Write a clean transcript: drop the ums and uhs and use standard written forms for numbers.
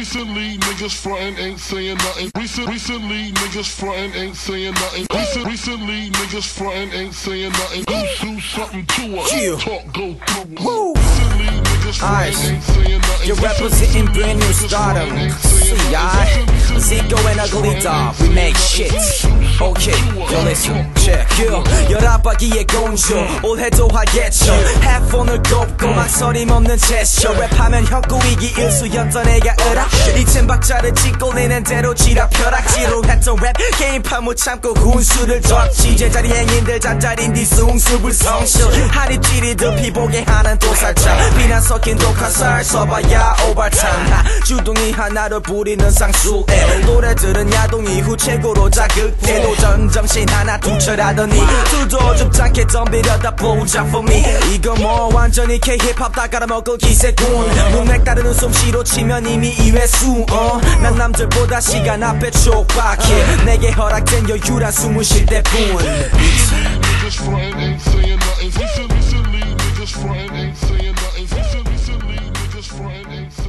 Recently, niggas frontin' ain't saying nothing. Recently, niggas frontin' ain't saying nothing. Recently, niggas frontin' ain't saying nothing. Do something to us. Talk go through. Woo! Recently, niggas frontin' ain't saying nothing. You're representing brand new stardom. See, Zico and Ugly Dog, we make shit. Okay, yo listen, check. 11바퀴의 공주, 올해도 하겠죠. 헤드폰을 꼽고 막서림 없는 제스처. 랩하면 혁구이기 일수연던 애가 으라. 이젠 박자를 찍고 내는 대로 지랄펴라. 지루했던 랩 게임판 못 참고 훈수를 뒀지. 제자리 행인들 잠자린 뒤 숭수불 성실. 한입 찌리듯 피보게 하는 도살자. 비난 섞인 독한 살 써봐야 오발탄. 주둥이 하나로 부리는 상수에 노래들은 야동 이후 최고로 자극해. 도전 정신 하나 두철하더니 두도 줍잖게 덤비려다 보자 for me. 이거 뭐 완전히 K-힙합 다 깔아먹을 기세군. 문맥 따르는 솜씨로 치면 이미 2회수. 난 남들보다 시간 앞에 촉박해. 내게 허락된 여유란 숨을 쉴 때뿐. Niggas frontin' ain't saying nothing. Recently, niggas frontin' ain't saying nothing. Recently, niggas frontin' ain't saying nothing.